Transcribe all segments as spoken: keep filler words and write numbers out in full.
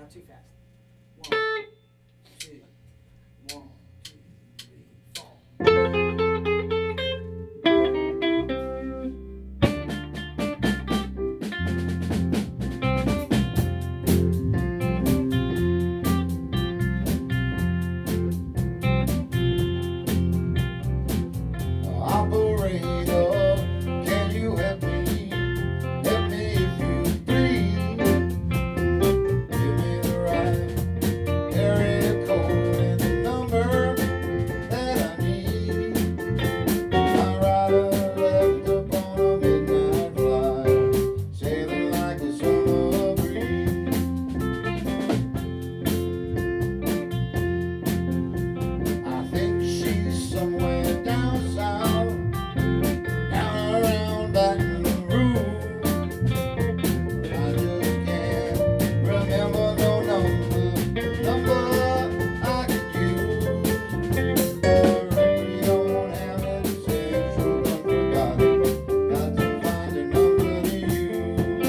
Not too fast. One, two, one, two, three, four. Operator, can you help me? Help me if you please. Give me the right area code and the number that I need. My rider left upon a midnight flyer, sailing like a summer breeze. I think she's somewhere down south, down around Baton Rouge. I just can't remember no number, number I could use. I really don't have it saved, sure done forgot it. Got to find a number to use.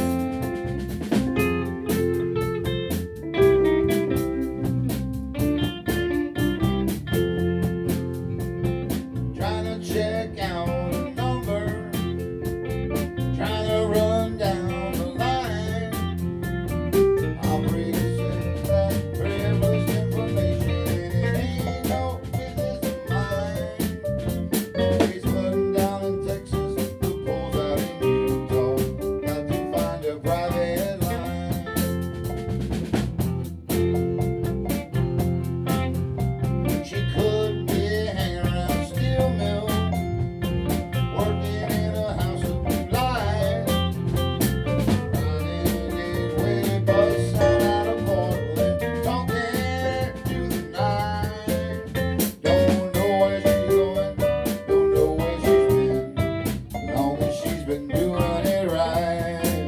Trying to check out a number, trying to run down the line. Operator says that privileged information and it ain't no business of mine. He's flooding down in Texas, the pool's out in Utah. Got to find a private line. She could be hanging around Steel Mill, working in a house of blue lights, riding gateway bus out out of Portland, talking to the night. Don't know where she's going, don't know where she's been, long as she's been doing it right.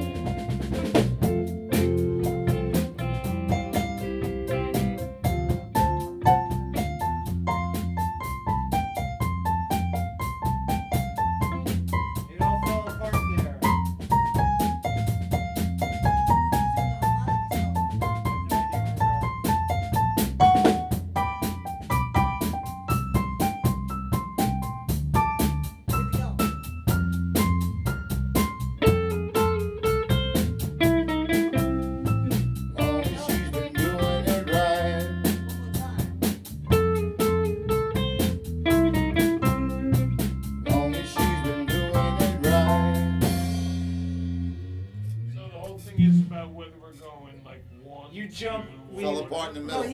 It all fell apart there. Long as she's been doing it right. Long as she's been doing it right. So the whole thing is about whether we're going like one. You jump. two, we- Fell apart in the middle.